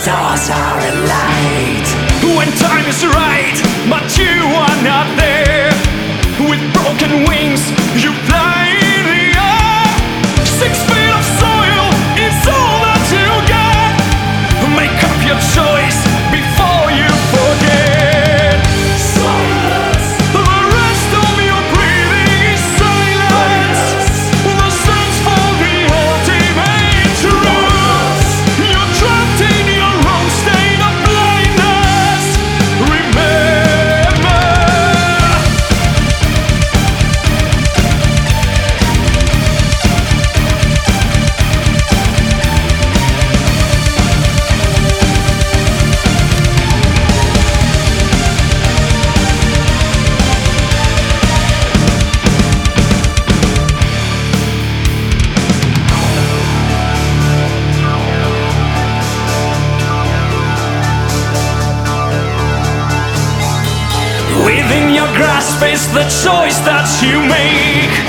stars are alight. When time is right, but you are not there. With broken wings, you fly in the air. 6 feet of soil is all that you get. Make up your choice before you forget. Silence. The rest of your breathing is silence. The search for the ultimate truth. You're trapped in your own state of blindness. Remember. Within your grasp is the choice that you make.